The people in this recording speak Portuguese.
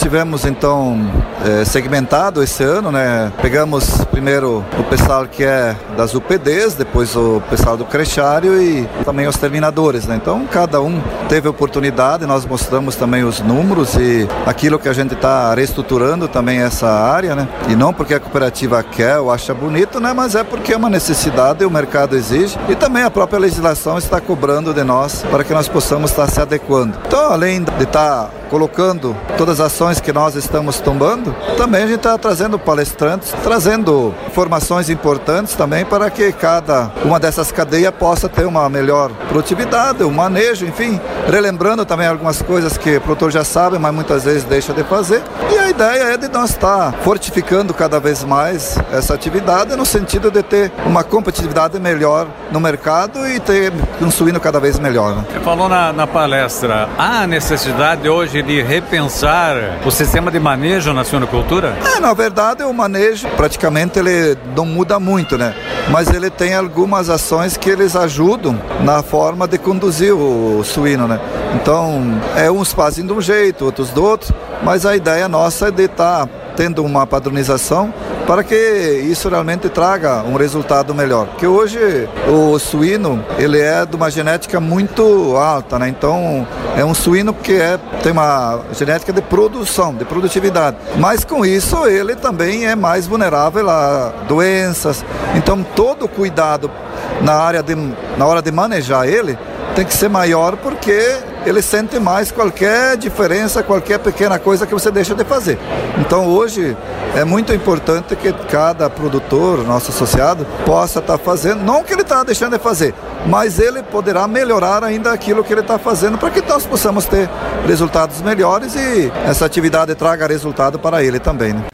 tivemos então segmentado esse ano, né? Pegamos primeiro o pessoal que é das UPDs, depois o pessoal do crecheário e também os terminadores, né? Então cada um teve oportunidade, nós mostramos também os números e aquilo que a gente está reestruturando também essa área, né? E não porque a cooperativa quer ou acha bonito, né? Mas é porque é uma necessidade, o mercado exige e também a própria legislação está cobrando de nós para que nós possamos estar se adequando. Então, além de estar colocando todas as ações que nós estamos tomando, também a gente está trazendo palestrantes, trazendo informações importantes também para que cada uma dessas cadeias possa ter uma melhor produtividade, um manejo, enfim, relembrando também algumas coisas que o produtor já sabe, mas muitas vezes deixa de fazer. E a ideia é de nós estar fortificando cada vez mais essa atividade no sentido de ter uma competitividade melhor no mercado e ter um suíno cada vez melhor. Né? Você falou na palestra, há necessidade hoje de repensar o sistema de manejo na suinocultura? Na verdade, o manejo praticamente ele não muda muito, né? Mas ele tem algumas ações que eles ajudam na forma de conduzir o suíno, né? Então, uns fazem de um jeito, outros do outro, mas a ideia nossa é de estar tendo uma padronização para que isso realmente traga um resultado melhor. Porque hoje o suíno, ele é de uma genética muito alta, né? Então é um suíno que tem uma genética de produção, de produtividade. Mas com isso ele também é mais vulnerável a doenças. Então todo o cuidado na hora de manejar ele tem que ser maior porque ele sente mais qualquer diferença, qualquer pequena coisa que você deixa de fazer. Então hoje é muito importante que cada produtor, nosso associado, possa estar fazendo, não que ele está deixando de fazer, mas ele poderá melhorar ainda aquilo que ele está fazendo para que nós possamos ter resultados melhores e essa atividade traga resultado para ele também, né?